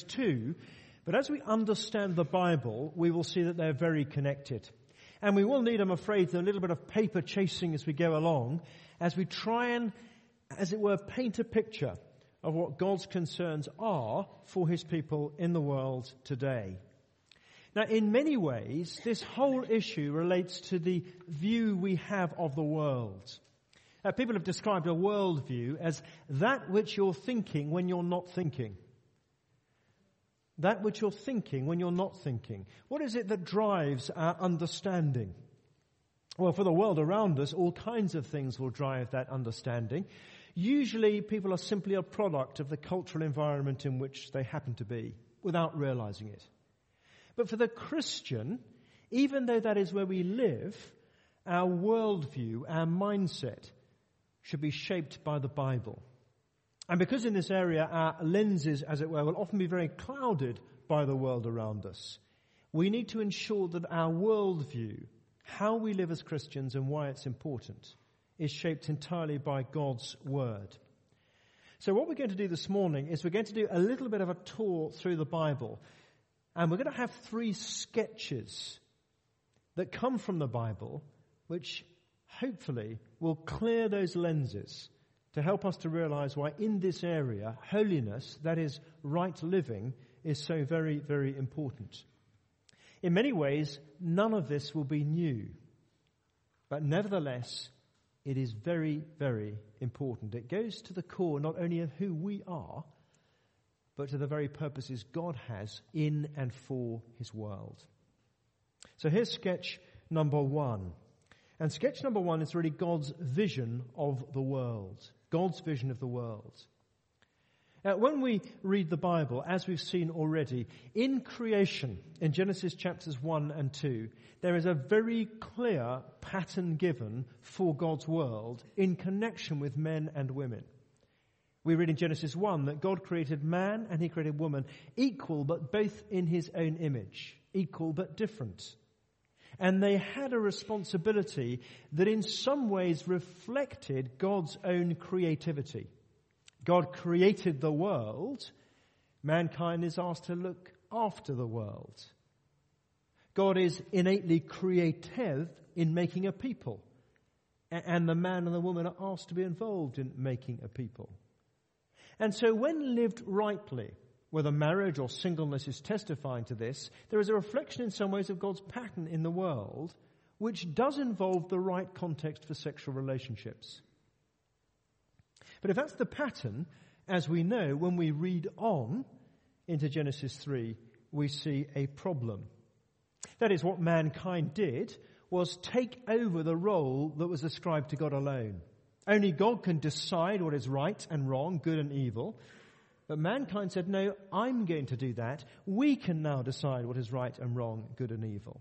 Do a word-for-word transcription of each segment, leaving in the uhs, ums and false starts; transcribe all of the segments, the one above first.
two, but as we understand the Bible, we will see that they're very connected. And we will need, I'm afraid, a little bit of paper chasing as we go along, as we try and, as it were, paint a picture of what God's concerns are for his people in the world today. Now, in many ways, this whole issue relates to the view we have of the world. Uh, people have described a worldview as that which you're thinking when you're not thinking. That which you're thinking when you're not thinking. What is it that drives our understanding? Well, for the world around us, all kinds of things will drive that understanding. Usually, people are simply a product of the cultural environment in which they happen to be, without realizing it. But for the Christian, even though that is where we live, our worldview, our mindset, should be shaped by the Bible. And because in this area our lenses, as it were, will often be very clouded by the world around us, we need to ensure that our worldview, how we live as Christians and why it's important, is shaped entirely by God's Word. So what we're going to do this morning is we're going to do a little bit of a tour through the Bible. And we're going to have three sketches that come from the Bible, which hopefully will clear those lenses to help us to realize why in this area, holiness, that is right living, is so very, very important. In many ways, none of this will be new. But nevertheless, it is very, very important. It goes to the core not only of who we are, but to the very purposes God has in and for his world. So here's sketch number one. And sketch number one is really God's vision of the world. God's vision of the world. Now, when we read the Bible, as we've seen already, in creation, in Genesis chapters one and two, there is a very clear pattern given for God's world in connection with men and women. We read in Genesis one that God created man and he created woman, equal but both in his own image, equal but different. And they had a responsibility that in some ways reflected God's own creativity. God created the world. Mankind is asked to look after the world. God is innately creative in making a people. And the man and the woman are asked to be involved in making a people. And so when lived rightly, whether marriage or singleness is testifying to this, there is a reflection in some ways of God's pattern in the world, which does involve the right context for sexual relationships. But if that's the pattern, as we know, when we read on into Genesis three, we see a problem. That is, what mankind did was take over the role that was ascribed to God alone. Only God can decide what is right and wrong, good and evil. But mankind said, no, I'm going to do that. We can now decide what is right and wrong, good and evil.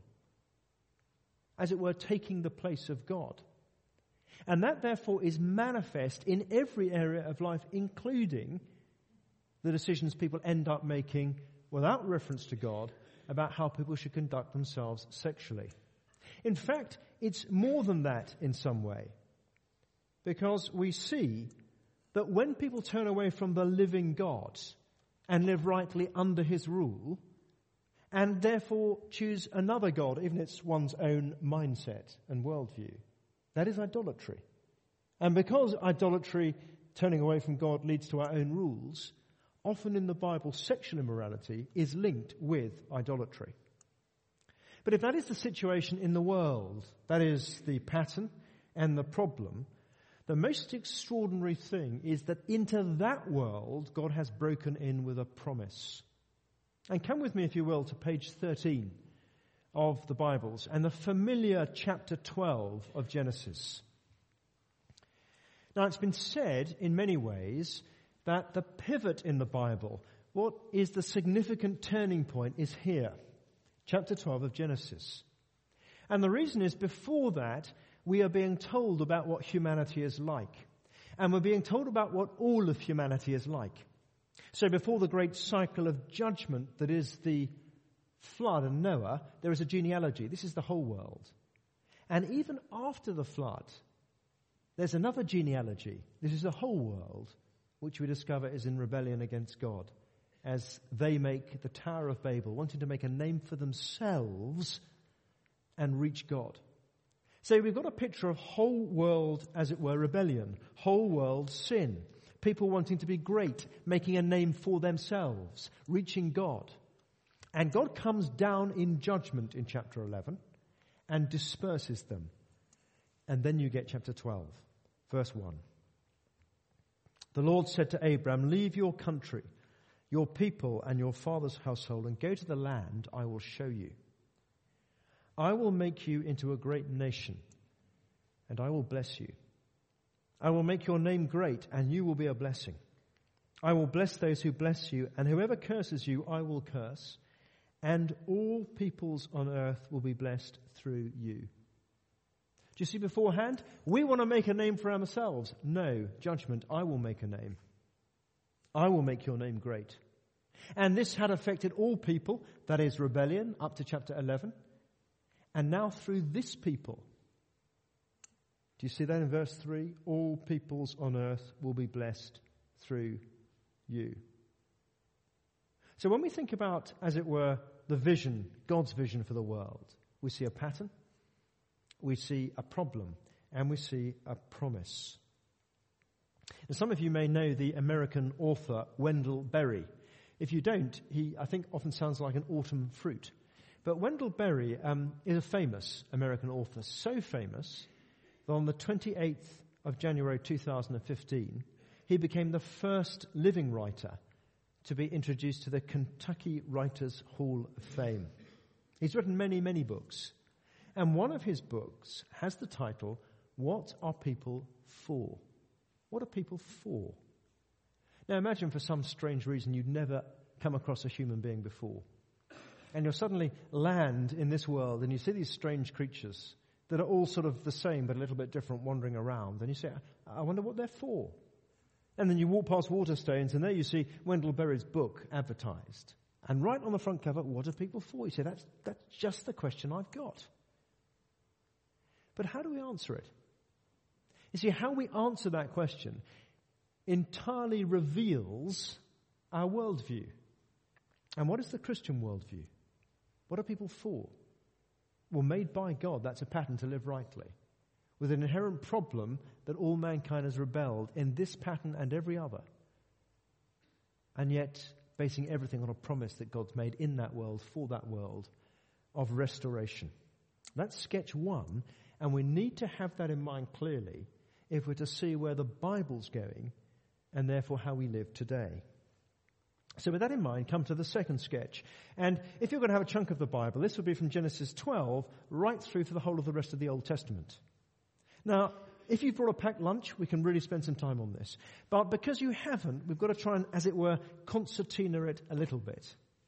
As it were, taking the place of God. And that therefore is manifest in every area of life, including the decisions people end up making without reference to God about how people should conduct themselves sexually. In fact, it's more than that in some way. Because we see that when people turn away from the living God and live rightly under his rule, and therefore choose another God, even if it's one's own mindset and worldview, that is idolatry. And because idolatry, turning away from God, leads to our own rules, often in the Bible, sexual immorality is linked with idolatry. But if that is the situation in the world, that is the pattern and the problem, the most extraordinary thing is that into that world, God has broken in with a promise. And come with me, if you will, to page thirteen of the Bibles and the familiar chapter twelve of Genesis. Now, it's been said in many ways that the pivot in the Bible, what is the significant turning point, is here, chapter twelve of Genesis. And the reason is, before that, we are being told about what humanity is like. And we're being told about what all of humanity is like. So before the great cycle of judgment that is the flood and Noah, there is a genealogy. This is the whole world. And even after the flood, there's another genealogy. This is the whole world, which we discover is in rebellion against God. as they make the Tower of Babel, wanting to make a name for themselves and reach God. So we've got a picture of whole world, as it were, rebellion, whole world sin, people wanting to be great, making a name for themselves, reaching God. And God comes down in judgment in chapter eleven and disperses them. And then you get chapter twelve, verse one. The Lord said to Abram, leave your country, your people and your father's household, and go to the land I will show you. I will make you into a great nation, and I will bless you. I will make your name great, and you will be a blessing. I will bless those who bless you, and whoever curses you, I will curse, and all peoples on earth will be blessed through you. Do you see beforehand? We want to make a name for ourselves. No, judgment, I will make a name. I will make your name great. And this had affected all people, that is rebellion, up to chapter eleven. And now through this people. Do you see that in verse three? All peoples on earth will be blessed through you. So when we think about, as it were, the vision, God's vision for the world, we see a pattern, we see a problem, and we see a promise. Now, some of you may know the American author Wendell Berry. If you don't, he, I think, often sounds like an autumn fruit. But Wendell Berry um, is a famous American author, so famous that on the twenty-eighth of January two thousand fifteen, he became the first living writer to be introduced to the Kentucky Writers' Hall of Fame. He's written many, many books. And one of his books has the title, What Are People For? What are people for? Now imagine for some strange reason you'd never come across a human being before. And you'll suddenly land in this world and you see these strange creatures that are all sort of the same but a little bit different wandering around. And you say, I wonder what they're for. And then you walk past Waterstones and there you see Wendell Berry's book advertised. And right on the front cover, what are people for? You say, that's, that's just the question I've got. But how do we answer it? You see, how we answer that question entirely reveals our worldview. And what is the Christian worldview? What are people for? Well, made by God, that's a pattern to live rightly, with an inherent problem that all mankind has rebelled in this pattern and every other. And yet, basing everything on a promise that God's made in that world, for that world, of restoration. That's sketch one, and we need to have that in mind clearly if we're to see where the Bible's going, and therefore how we live today. So with that in mind, come to the second sketch. And if you're going to have a chunk of the Bible, this will be from Genesis twelve right through to the whole of the rest of the Old Testament. Now, if you've brought a packed lunch, we can really spend some time on this. But because you haven't, we've got to try and, as it were, concertina it a little bit.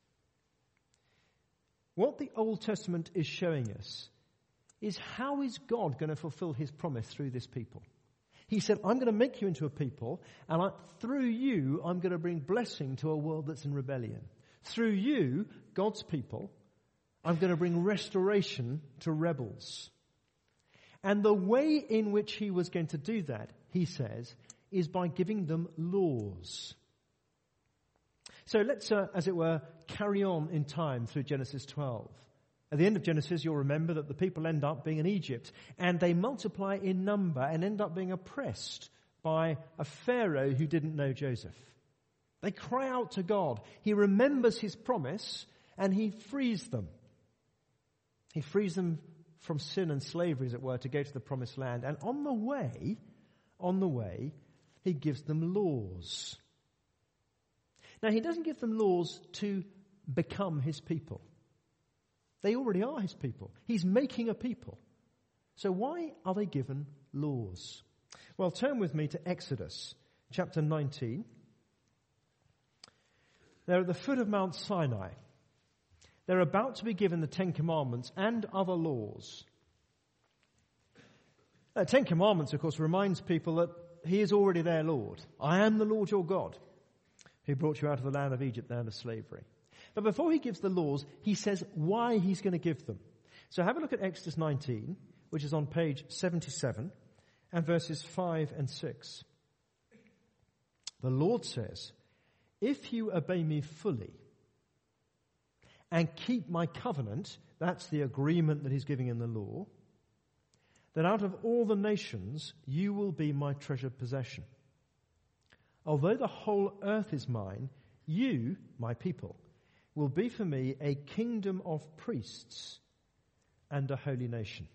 What the Old Testament is showing us is how is God going to fulfill his promise through this people? He said, I'm going to make you into a people, and I, through you, I'm going to bring blessing to a world that's in rebellion. Through you, God's people, I'm going to bring restoration to rebels. And the way in which he was going to do that, he says, is by giving them laws. So let's, uh, as it were, carry on in time through Genesis twelve. At the end of Genesis, you'll remember that the people end up being in Egypt, and they multiply in number and end up being oppressed by a Pharaoh who didn't know Joseph. They cry out to God. He remembers his promise, and he frees them. He frees them from sin and slavery, as it were, to go to the promised land. And on the way, on the way, he gives them laws. Now, he doesn't give them laws to become his people. They already are his people. He's making a people. So why are they given laws? Well, turn with me to Exodus chapter nineteen. They're at the foot of Mount Sinai. They're about to be given the Ten Commandments and other laws. The Ten Commandments, of course, reminds people that he is already their Lord. I am the Lord your God, who brought you out of the land of Egypt, the land of slavery. But before he gives the laws, he says why he's going to give them. So have a look at Exodus nineteen, which is on page seventy-seven, and verses five and six. The Lord says, if you obey me fully and keep my covenant, that's the agreement that he's giving in the law, then out of all the nations you will be my treasured possession. Although the whole earth is mine, you, my people, will be for me a kingdom of priests and a holy nation.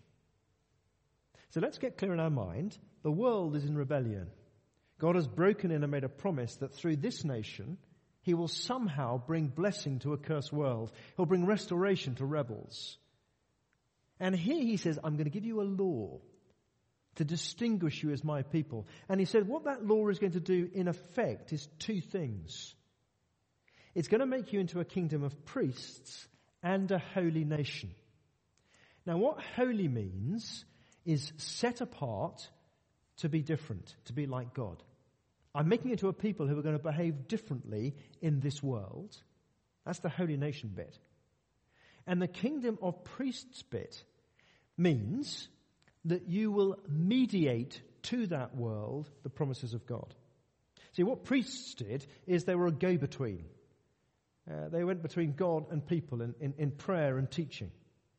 So let's get clear in our mind. The world is in rebellion. God has broken in and made a promise that through this nation, he will somehow bring blessing to a cursed world. He'll bring restoration to rebels. And here he says, I'm going to give you a law to distinguish you as my people. And he said what that law is going to do in effect is two things. It's going to make you into a kingdom of priests and a holy nation. Now what holy means is set apart to be different, to be like God. I'm making you into a people who are going to behave differently in this world. That's the holy nation bit. And the kingdom of priests bit means that you will mediate to that world the promises of God. See, what priests did is they were a go-between. Uh, they went between God and people in, in, in prayer and teaching.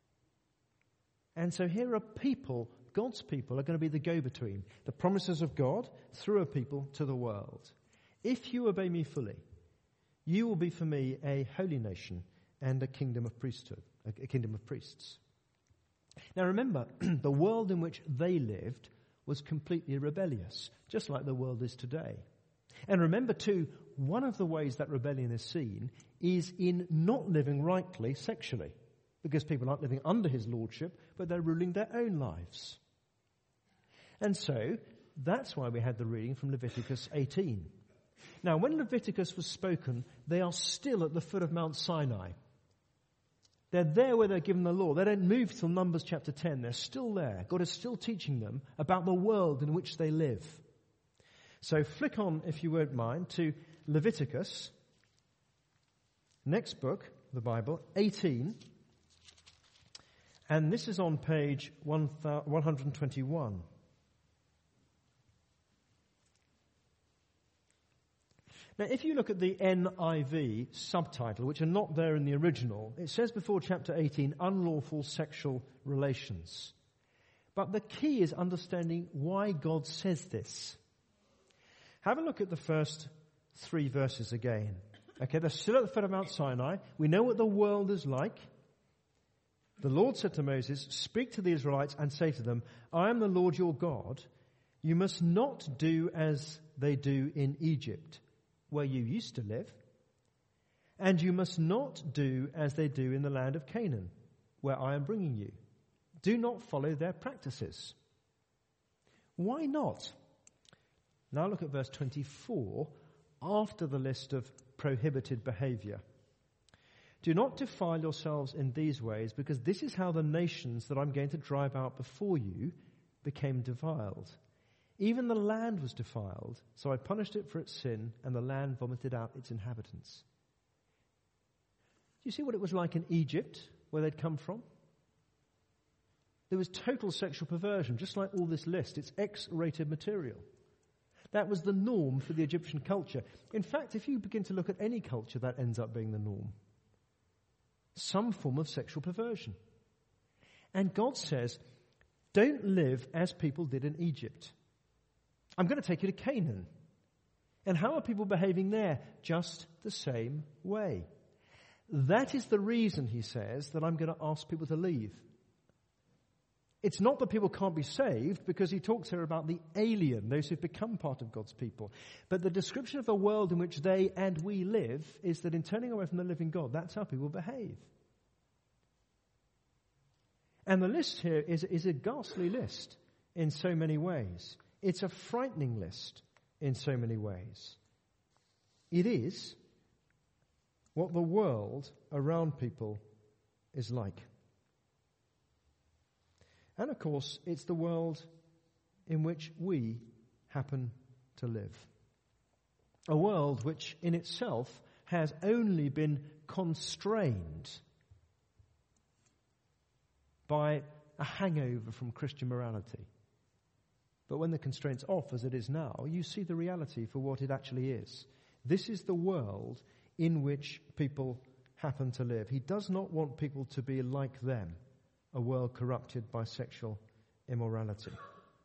And so here are people, God's people are going to be the go-between, the promises of God through a people to the world. If you obey me fully, you will be for me a holy nation and a kingdom of priesthood, a kingdom of priests. Now remember, the world in which they lived was completely rebellious, just like the world is today. And remember too, one of the ways that rebellion is seen is in not living rightly sexually, because people aren't living under his lordship, but they're ruling their own lives. And so, that's why we had the reading from Leviticus eighteen. Now, when Leviticus was spoken, they are still at the foot of Mount Sinai. They're there where they're given the law. They don't move till Numbers chapter ten. They're still there. God is still teaching them about the world in which they live. So flick on, if you won't mind, to Leviticus, next book, the Bible, eighteen. And this is on page one hundred twenty-one. Now, if you look at the N I V subtitle, which are not there in the original, it says before chapter eighteen, unlawful sexual relations. But the key is understanding why God says this. Have a look at the first three verses again. Okay, they're still at the foot of Mount Sinai. We know what the world is like. The Lord said to Moses, speak to the Israelites and say to them, I am the Lord your God. You must not do as they do in Egypt, where you used to live. And you must not do as they do in the land of Canaan, where I am bringing you. Do not follow their practices. Why not? Now look at verse twenty-four, after the list of prohibited behavior. Do not defile yourselves in these ways, because this is how the nations that I'm going to drive out before you became defiled. Even the land was defiled, so I punished it for its sin, and the land vomited out its inhabitants. Do you see what it was like in Egypt, where they'd come from? There was total sexual perversion, just like all this list. It's X-rated material. That was the norm for the Egyptian culture. In fact, if you begin to look at any culture, that ends up being the norm. Some form of sexual perversion. And God says, don't live as people did in Egypt. I'm going to take you to Canaan. And how are people behaving there? Just the same way. That is the reason, he says, that I'm going to ask people to leave. It's not that people can't be saved, because he talks here about the alien, those who've become part of God's people. But the description of the world in which they and we live is that in turning away from the living God, that's how people behave. And the list here is, is a ghastly list in so many ways. It's a frightening list in so many ways. It is what the world around people is like. And of course, it's the world in which we happen to live. A world which in itself has only been constrained by a hangover from Christian morality. But when the constraint's off, as it is now, you see the reality for what it actually is. This is the world in which people happen to live. He does not want people to be like them, a world corrupted by sexual immorality.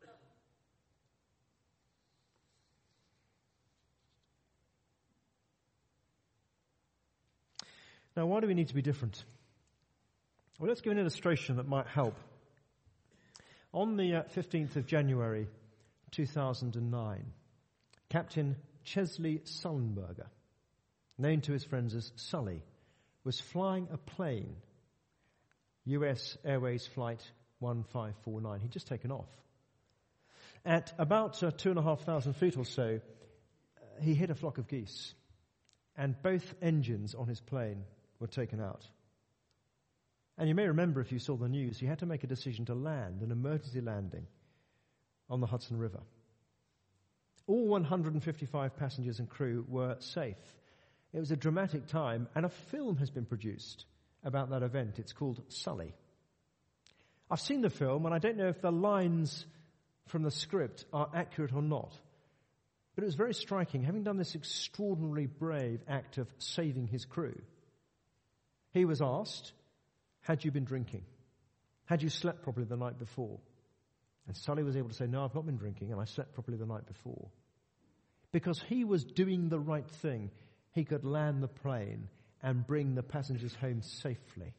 Now, why do we need to be different? Well, let's give an illustration that might help. On the uh, fifteenth of January, two thousand nine, Captain Chesley Sullenberger, known to his friends as Sully, was flying a plane, U S Airways Flight one five four nine. He'd just taken off. At about uh, two and a half thousand feet or so, uh, he hit a flock of geese, and both engines on his plane were taken out. And you may remember, if you saw the news, he had to make a decision to land, an emergency landing, on the Hudson River. All one hundred fifty-five passengers and crew were safe. It was a dramatic time, and a film has been produced about that event. It's called Sully. I've seen the film, and I don't know if the lines from the script are accurate or not. But it was very striking, having done this extraordinarily brave act of saving his crew. He was asked, had you been drinking? Had you slept properly the night before? And Sully was able to say, no, I've not been drinking, and I slept properly the night before. Because he was doing the right thing, he could land the plane and bring the passengers home safely.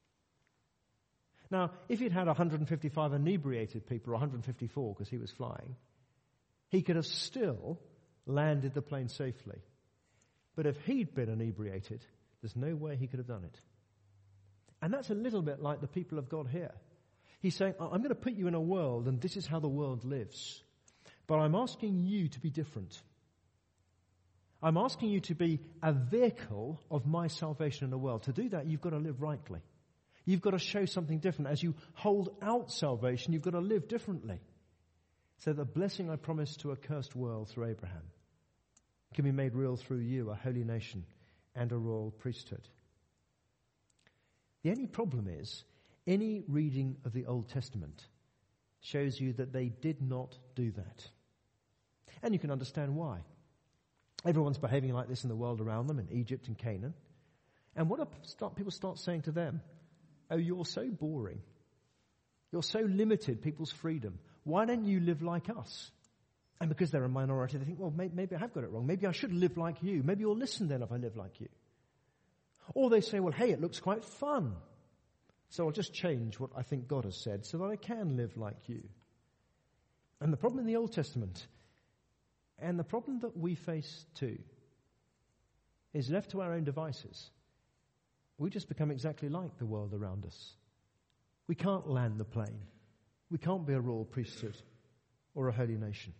Now, if he'd had one hundred fifty-five inebriated people, or one hundred fifty-four because he was flying, he could have still landed the plane safely. But if he'd been inebriated, there's no way he could have done it. And that's a little bit like the people of God here. He's saying, I'm going to put you in a world, and this is how the world lives. But I'm asking you to be different. I'm asking you to be a vehicle of my salvation in the world. To do that, you've got to live rightly. You've got to show something different. As you hold out salvation, you've got to live differently. So the blessing I promised to a cursed world through Abraham can be made real through you, a holy nation and a royal priesthood. The only problem is, any reading of the Old Testament shows you that they did not do that. And you can understand why. Everyone's behaving like this in the world around them, in Egypt and Canaan. And what do people start saying to them? Oh, you're so boring. You're so limited, people's freedom. Why don't you live like us? And because they're a minority, they think, well, maybe I have got it wrong. Maybe I should live like you. Maybe you'll listen then if I live like you. Or they say, well, hey, it looks quite fun. So I'll just change what I think God has said so that I can live like you. And the problem in the Old Testament, and the problem that we face too, is left to our own devices, we just become exactly like the world around us. We can't land the plane. We can't be a royal priesthood or a holy nation.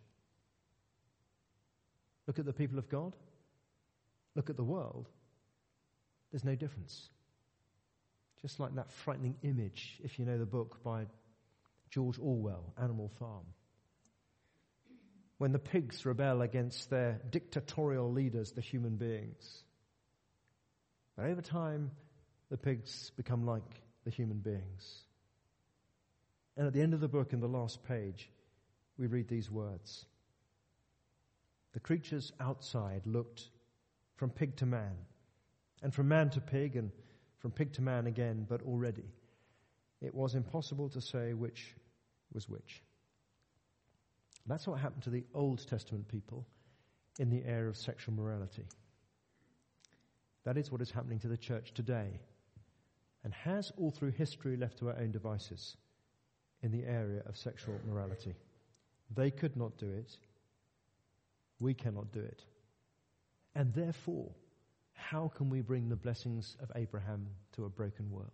Look at the people of God. Look at the world. There's no difference. Just like that frightening image, if you know the book by George Orwell, Animal Farm. When the pigs rebel against their dictatorial leaders, the human beings. But over time, the pigs become like the human beings. And at the end of the book, in the last page, we read these words. The creatures outside looked from pig to man, and from man to pig, and from pig to man again, but already it was impossible to say which was which. That's what happened to the Old Testament people in the area of sexual morality. That is what is happening to the church today, and has all through history left to our own devices in the area of sexual morality. They could not do it. We cannot do it. And therefore, how can we bring the blessings of Abraham to a broken world?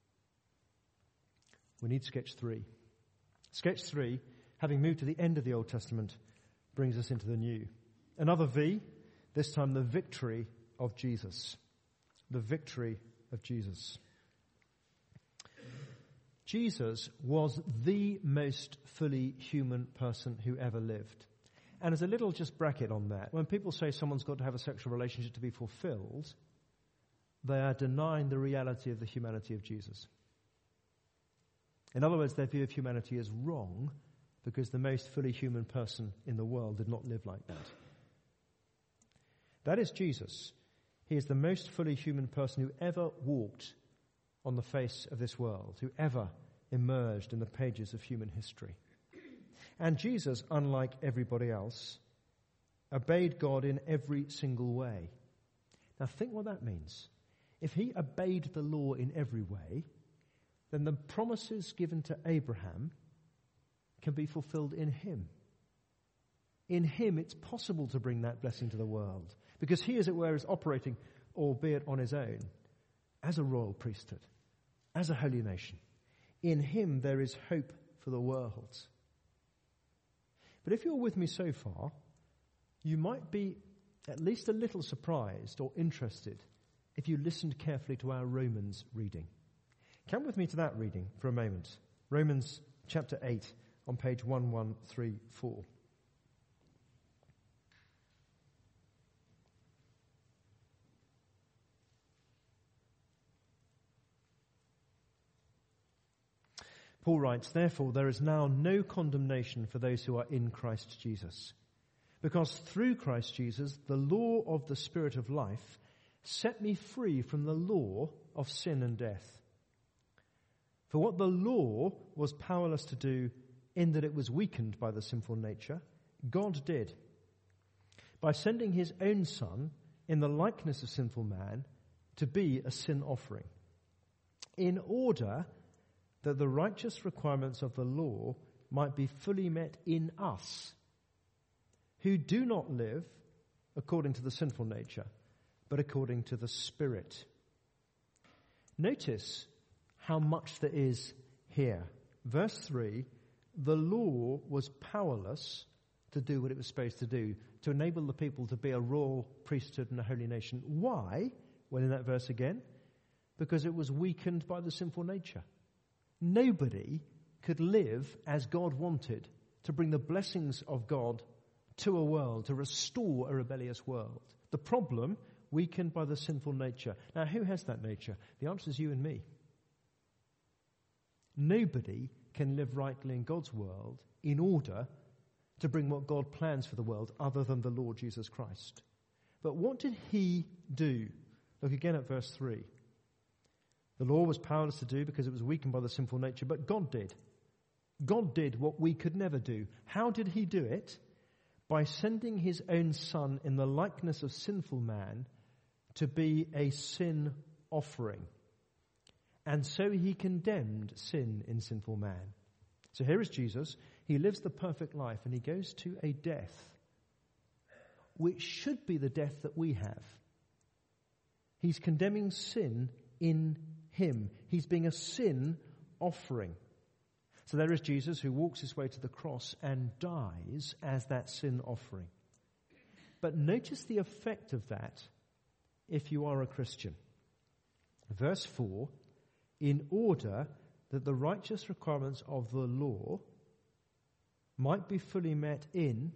We need sketch three. Sketch three, having moved to the end of the Old Testament, brings us into the new. Another V, this time the victory of Jesus. The victory of Jesus. Jesus was the most fully human person who ever lived. And as a little just bracket on that, when people say someone's got to have a sexual relationship to be fulfilled, they are denying the reality of the humanity of Jesus. In other words, their view of humanity is wrong because the most fully human person in the world did not live like that. That is Jesus. He is the most fully human person who ever walked on the face of this world, who ever emerged in the pages of human history. And Jesus, unlike everybody else, obeyed God in every single way. Now think what that means. If he obeyed the law in every way, then the promises given to Abraham can be fulfilled in him. In him, it's possible to bring that blessing to the world, because he, as it were, is operating, albeit on his own, as a royal priesthood, as a holy nation. In him, there is hope for the world. But if you're with me so far, you might be at least a little surprised or interested if you listened carefully to our Romans reading. Come with me to that reading for a moment. Romans chapter eight on page eleven thirty-four. Paul writes, "Therefore there is now no condemnation for those who are in Christ Jesus. Because through Christ Jesus, the law of the Spirit of life set me free from the law of sin and death. For what the law was powerless to do, in that it was weakened by the sinful nature, God did, by sending his own Son in the likeness of sinful man to be a sin offering, in order that the righteous requirements of the law might be fully met in us, who do not live according to the sinful nature, but according to the Spirit." Notice how much there is here. Verse three, the law was powerless to do what it was supposed to do, to enable the people to be a royal priesthood and a holy nation. Why? Well, in that verse again, because it was weakened by the sinful nature. Nobody could live as God wanted to bring the blessings of God to a world, to restore a rebellious world. The problem, weakened by the sinful nature. Now, who has that nature? The answer is you and me. Nobody can live rightly in God's world in order to bring what God plans for the world other than the Lord Jesus Christ. But what did he do? Look again at verse three. The law was powerless to do because it was weakened by the sinful nature, but God did. God did what we could never do. How did he do it? By sending his own Son in the likeness of sinful man to be a sin offering. And so he condemned sin in sinful man. So here is Jesus. He lives the perfect life and he goes to a death which should be the death that we have. He's condemning sin in him. He's being a sin offering. So there is Jesus who walks his way to the cross and dies as that sin offering. But notice the effect of that if you are a Christian. Verse four, in order that the righteous requirements of the law might be fully met in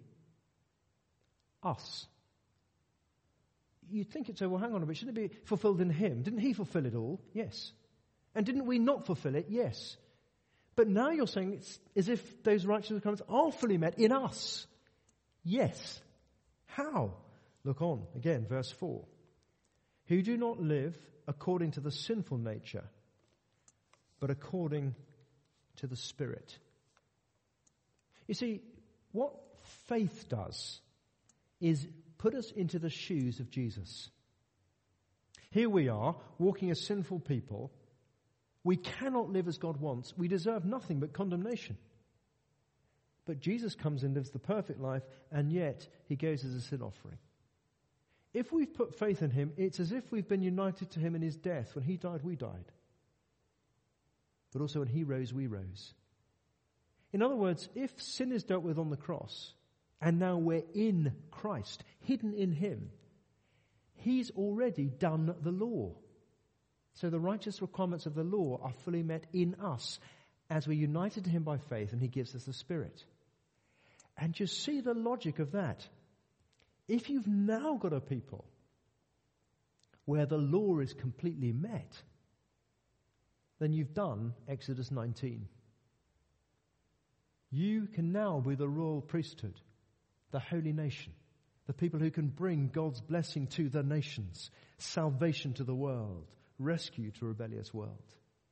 us. You'd think it's, oh, well, hang on a bit, shouldn't it be fulfilled in him? Didn't he fulfill it all? Yes. And didn't we not fulfill it? Yes. But now you're saying it's as if those righteous requirements are fully met in us. Yes. How? Look on, again, verse four. Who do not live according to the sinful nature, but according to the Spirit. You see, what faith does is put us into the shoes of Jesus. Here we are, walking as sinful people. We cannot live as God wants. We deserve nothing but condemnation. But Jesus comes and lives the perfect life, and yet he goes as a sin offering. If we've put faith in him, it's as if we've been united to him in his death. When he died, we died. But also when he rose, we rose. In other words, if sin is dealt with on the cross, and now we're in Christ, hidden in him, he's already done the law. So the righteous requirements of the law are fully met in us as we're united to him by faith, and he gives us the Spirit. And you see the logic of that. If you've now got a people where the law is completely met, then you've done Exodus nineteen. You can now be the royal priesthood, the holy nation, The people who can bring God's blessing to the nations, salvation to the world, rescue to a rebellious world.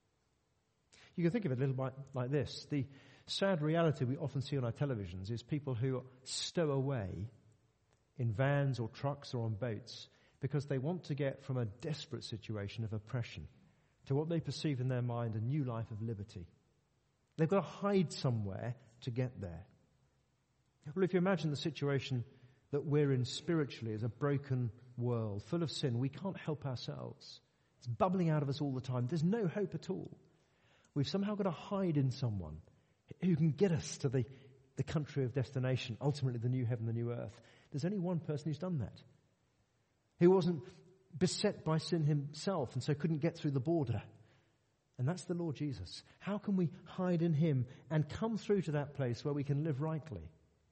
You can think of it a little bit like this. The sad reality we often see on our televisions is people who stow away in vans or trucks or on boats because they want to get from a desperate situation of oppression to what they perceive in their mind a new life of liberty. They've got to hide somewhere to get there. Well, if you imagine the situation that we're in spiritually as a broken world, full of sin, we can't help ourselves. It's bubbling out of us all the time. There's no hope at all. We've somehow got to hide in someone who can get us to the, the country of destination, ultimately the new heaven, the new earth. There's only one person who's done that. Who wasn't beset by sin himself and so couldn't get through the border. And that's the Lord Jesus. How can we hide in him and come through to that place where we can live rightly?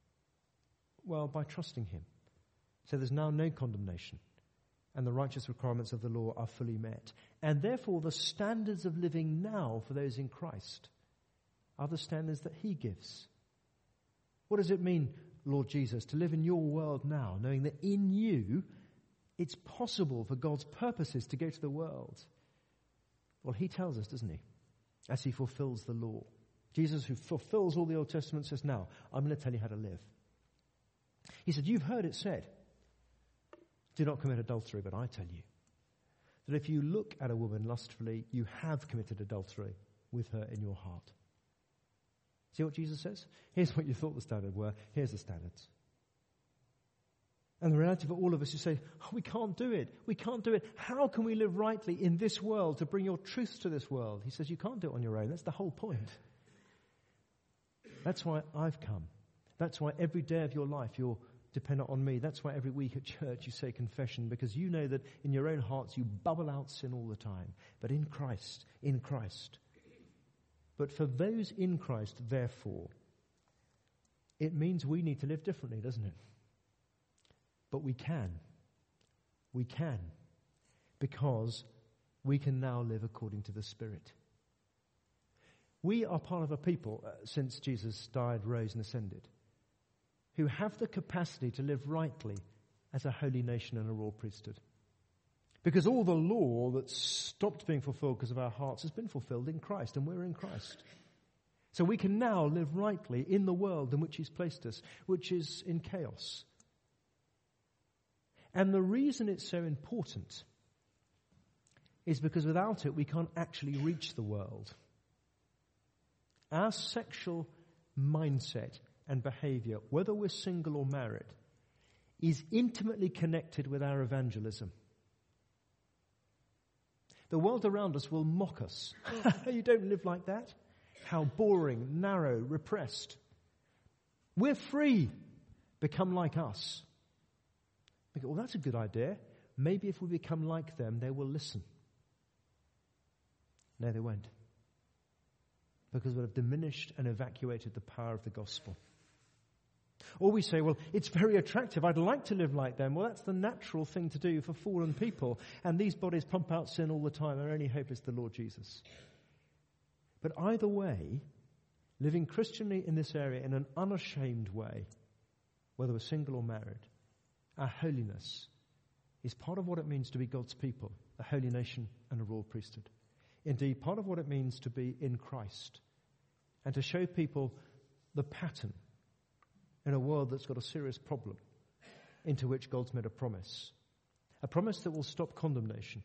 Well, by trusting him. So there's now no condemnation. And the righteous requirements of the law are fully met. And therefore the standards of living now for those in Christ are the standards that he gives. What does it mean, Lord Jesus, to live in your world now, knowing that in you it's possible for God's purposes to go to the world? Well, he tells us, doesn't he? As he fulfills the law. Jesus, who fulfills all the Old Testament, says, now, I'm going to tell you how to live. He said, you've heard it said, do not commit adultery, but I tell you that if you look at a woman lustfully, you have committed adultery with her in your heart. See what Jesus says? Here's what you thought the standards were. Here's the standards. And the reality for all of us who say, oh, we can't do it. We can't do it. How can we live rightly in this world to bring your truth to this world? He says, you can't do it on your own. That's the whole point. That's why I've come. That's why every day of your life you're dependent on me. That's why every week at church you say confession, because you know that in your own hearts you bubble out sin all the time. But in Christ, in Christ. But for those in Christ, therefore, it means we need to live differently, doesn't it? But we can. We can. Because we can now live according to the Spirit. We are part of a people, uh, since Jesus died, rose and ascended, who have the capacity to live rightly as a holy nation and a royal priesthood. Because all the law that stopped being fulfilled because of our hearts has been fulfilled in Christ, and we're in Christ. So we can now live rightly in the world in which he's placed us, which is in chaos. And the reason it's so important is because without it, we can't actually reach the world. Our sexual mindset and behavior, whether we're single or married, is intimately connected with our evangelism. The world around us will mock us. You don't live like that. How boring, narrow, repressed. We're free. Become like us. We go, well, that's a good idea. Maybe if we become like them, they will listen. No, they won't. Because we'll have diminished and evacuated the power of the gospel. Or we say, well, it's very attractive. I'd like to live like them. Well, that's the natural thing to do for fallen people. And these bodies pump out sin all the time. Our only hope is the Lord Jesus. But either way, living Christianly in this area in an unashamed way, whether we're single or married, our holiness is part of what it means to be God's people, a holy nation and a royal priesthood. Indeed, part of what it means to be in Christ and to show people the pattern in a world that's got a serious problem into which God's made a promise. A promise that will stop condemnation,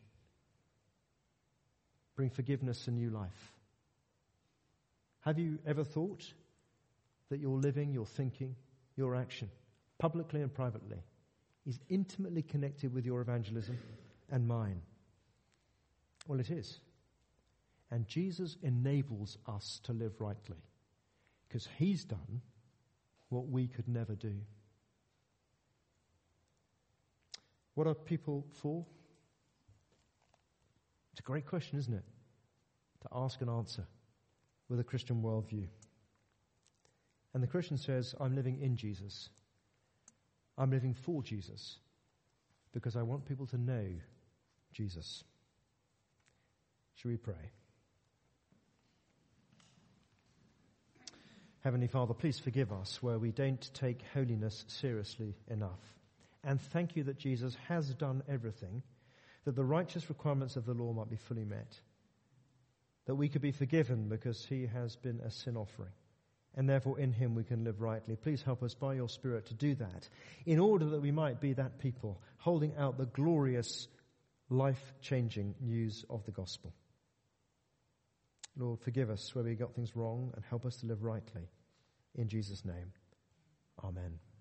bring forgiveness and new life. Have you ever thought that your living, your thinking, your action, publicly and privately, is intimately connected with your evangelism and mine? Well, it is. And Jesus enables us to live rightly because he's done what we could never do. What are people for? It's a great question, isn't it? To ask and answer with a Christian worldview. And the Christian says, I'm living in Jesus. I'm living for Jesus because I want people to know Jesus. Shall we pray? Heavenly Father, please forgive us where we don't take holiness seriously enough. And thank you that Jesus has done everything, that the righteous requirements of the law might be fully met, that we could be forgiven because he has been a sin offering, and therefore in him we can live rightly. Please help us by your Spirit to do that, in order that we might be that people holding out the glorious, life-changing news of the gospel. Lord, forgive us where we got things wrong and help us to live rightly. In Jesus' name, amen.